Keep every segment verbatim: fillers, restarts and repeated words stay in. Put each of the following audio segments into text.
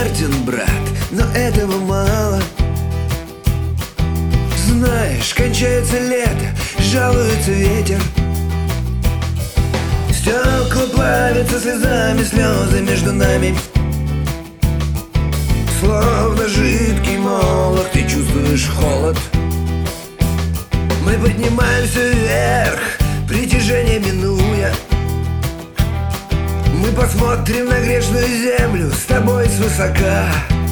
смертен, брат, но этого мало. Знаешь, кончается лето, жалуется ветер. Стекла плавятся слезами, слезы между нами. Словно жидкий молох, ты чувствуешь холод. Мы поднимаемся вверх, притяжение минуя. Мы посмотрим на грешную землю с тобой свысока.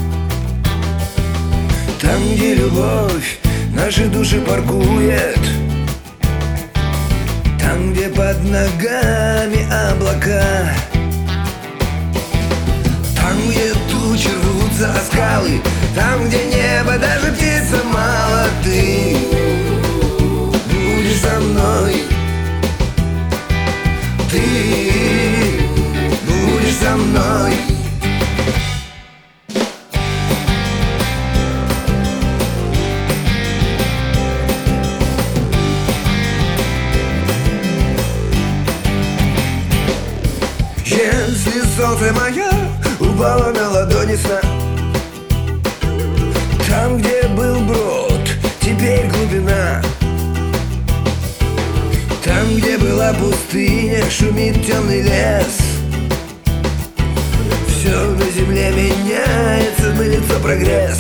Там, где любовь наши души паркует, там, где под ногами облака, там, где тучи рвутся о скалы, там, где небо даже птица мало. Ты будешь со мной, ты будешь со мной. Если солнце мое упало на ладони сна, там, где был брод, теперь глубина. Там, где была пустыня, шумит темный лес. Все на земле меняется, мылится прогресс.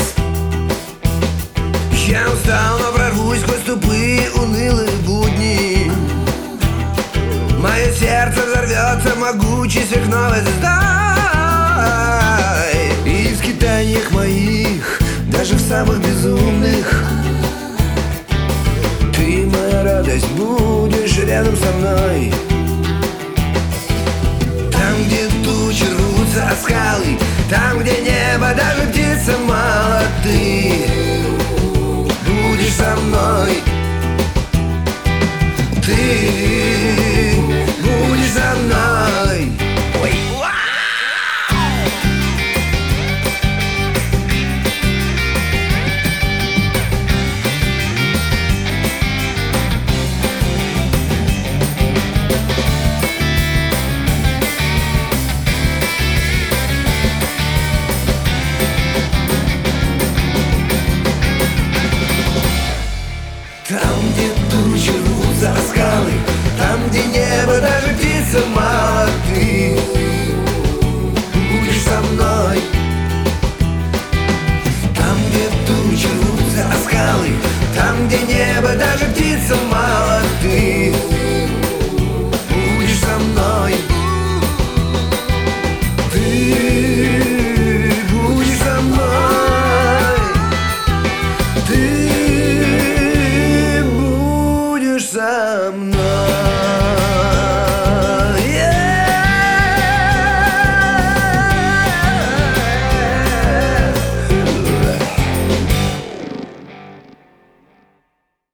Я устал, но прорвусь сквозь тупые, унылые будни. Мое сердце взорвется могучей сверхновой звездой. И в скитаниях моих, даже в самых безумных,